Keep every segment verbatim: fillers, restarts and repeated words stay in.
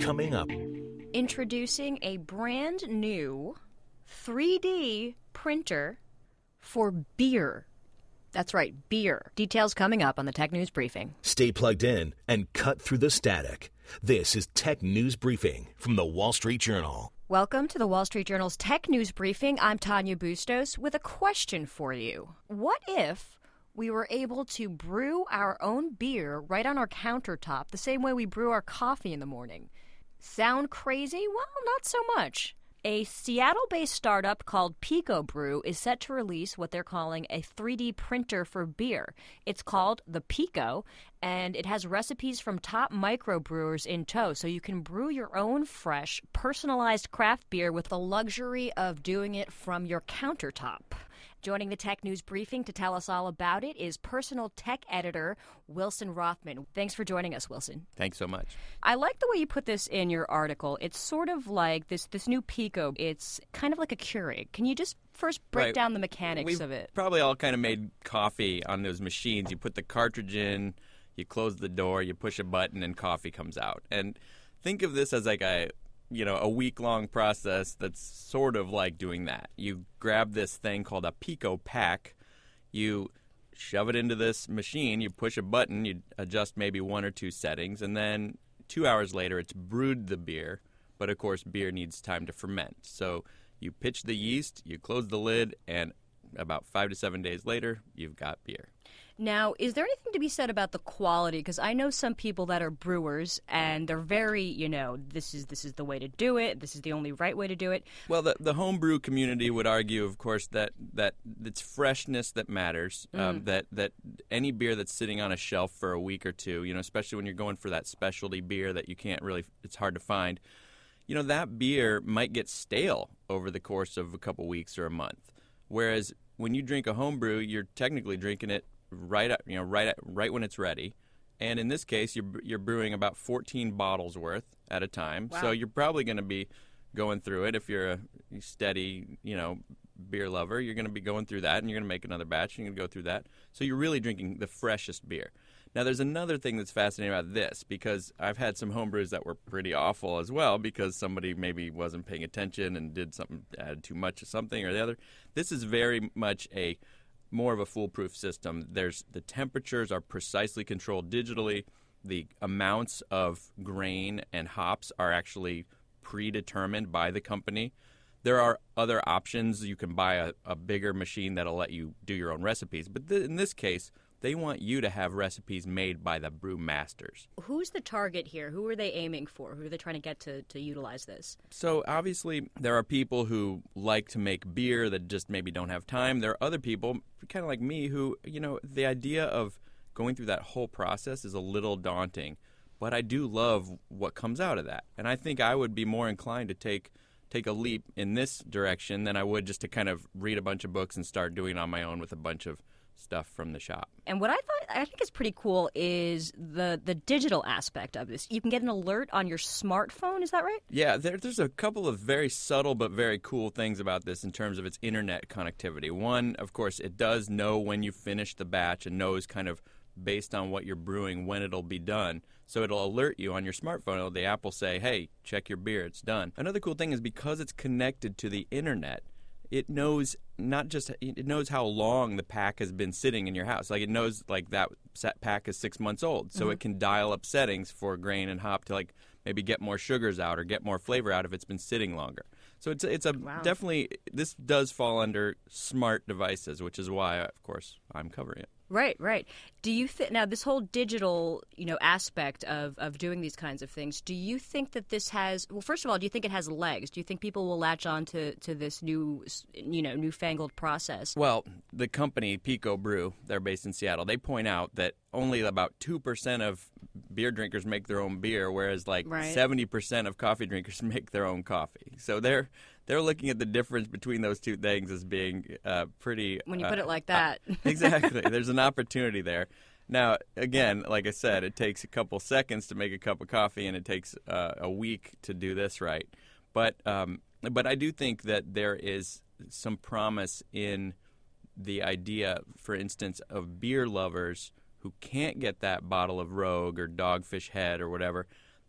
coming up. Introducing a brand new three D printer for beer. That's right, beer. Details coming up on the Tech News Briefing. Stay plugged in and cut through the static. This is Tech News Briefing from the Wall Street Journal. Welcome to the Wall Street Journal's Tech News Briefing. I'm Tanya Bustos with a question for you. What if we were able to brew our own beer right on our countertop, the same way we brew our coffee in the morning? Sound crazy? Well, not so much. A Seattle-based startup called Pico Brew is set to release what they're calling a three D printer for beer. It's called the Pico, and it has recipes from top microbrewers in tow, so you can brew your own fresh, personalized craft beer with the luxury of doing it from your countertop. Joining the Tech News Briefing to tell us all about it is personal tech editor Wilson Rothman. Thanks for joining us, Wilson. Thanks so much. I like the way you put this in your article. It's sort of like this this new Pico. It's kind of like a Keurig. Can you just first break right. down the mechanics We've of it? Probably all kind of made coffee on those machines. You put the cartridge in, you close the door, you push a button, and coffee comes out. And think of this as like a you know, a week-long process that's sort of like doing that. You grab this thing called a Pico Pack, you shove it into this machine, you push a button, you adjust maybe one or two settings, and then two hours later it's brewed the beer. But, of course, beer needs time to ferment. So you pitch the yeast, you close the lid, and about five to seven days later, you've got beer. Now, is there anything to be said about the quality? Because I know some people that are brewers, and they're very, you know, this is this is the way to do it. This is the only right way to do it. Well, the the homebrew community would argue, of course, that that it's freshness that matters. Mm. Um, that that any beer that's sitting on a shelf for a week or two, you know, especially when you're going for that specialty beer that you can't really, it's hard to find. You know, that beer might get stale over the course of a couple weeks or a month. Whereas when you drink a homebrew, you're technically drinking it right at, you know right at, right when it's ready, and in this case you're you're brewing about fourteen bottles worth at a time. Wow. So you're probably going to be going through it. If you're a steady you know beer lover, you're going to be going through that, and you're going to make another batch, and you're going to go through that. So you're really drinking the freshest beer. Now there's another thing that's fascinating about this, because I've had some homebrews that were pretty awful as well, because somebody maybe wasn't paying attention and did something, added too much of something or the other. This is very much a more of a foolproof system. There's the temperatures are precisely controlled digitally. The amounts of grain and hops are actually predetermined by the company. There are other options. You can buy a, a bigger machine that'll let you do your own recipes. But th- in this case, they want you to have recipes made by the brew masters. Who's the target here? Who are they aiming for? Who are they trying to get to, to utilize this? So obviously there are people who like to make beer that just maybe don't have time. There are other people, kind of like me, who, you know, the idea of going through that whole process is a little daunting. But I do love what comes out of that. And I think I would be more inclined to take take a leap in this direction than I would just to kind of read a bunch of books and start doing it on my own with a bunch of stuff from the shop. And what I thought I think is pretty cool is the the digital aspect of this. You can get an alert on your smartphone, is that right? Yeah, there, there's a couple of very subtle but very cool things about this in terms of its internet connectivity. One, of course, it does know when you finish the batch and knows kind of based on what you're brewing when it'll be done. So it'll alert you on your smartphone. The app will say, hey, check your beer, it's done. Another cool thing is because it's connected to the internet, it knows not just it knows how long the pack has been sitting in your house. Like it knows like that set pack is six months old, so mm-hmm. it can dial up settings for grain and hop to like maybe get more sugars out or get more flavor out if it's been sitting longer. So it's it's a wow. definitely this does fall under smart devices, which is why of course I'm covering it. Right, right. Do you think now this whole digital, you know, aspect of, of doing these kinds of things? Do you think that this has? Well, first of all, do you think it has legs? Do you think people will latch on to, to this new, you know, newfangled process? Well, the company Pico Brew, they're based in Seattle. They point out that only about two percent of beer drinkers make their own beer, whereas like right. seventy percent of coffee drinkers make their own coffee. So they're they're looking at the difference between those two things as being uh, pretty... When you uh, put it like that. uh, exactly. There's an opportunity there. Now, again, like I said, it takes a couple seconds to make a cup of coffee, and it takes uh, a week to do this right. But um, but I do think that there is some promise in the idea, for instance, of beer lovers who can't get that bottle of Rogue or Dogfish Head or whatever,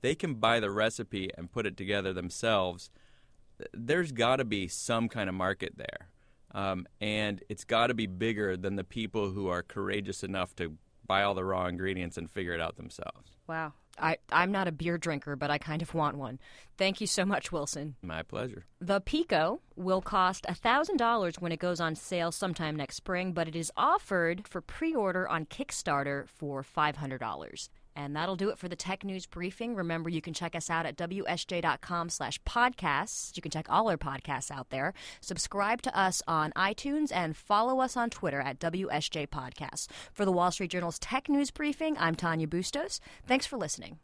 they can buy the recipe and put it together themselves, there's got to be some kind of market there. Um, and it's got to be bigger than the people who are courageous enough to buy all the raw ingredients and figure it out themselves. Wow. I, I'm not a beer drinker, but I kind of want one. Thank you so much, Wilson. My pleasure. The Pico will cost one thousand dollars when it goes on sale sometime next spring, but it is offered for pre-order on Kickstarter for five hundred dollars. And that'll do it for the Tech News Briefing. Remember, you can check us out at W S J dot com slash podcasts. You can check all our podcasts out there. Subscribe to us on iTunes and follow us on Twitter at W S J Podcasts. For the Wall Street Journal's Tech News Briefing, I'm Tanya Bustos. Thanks for listening.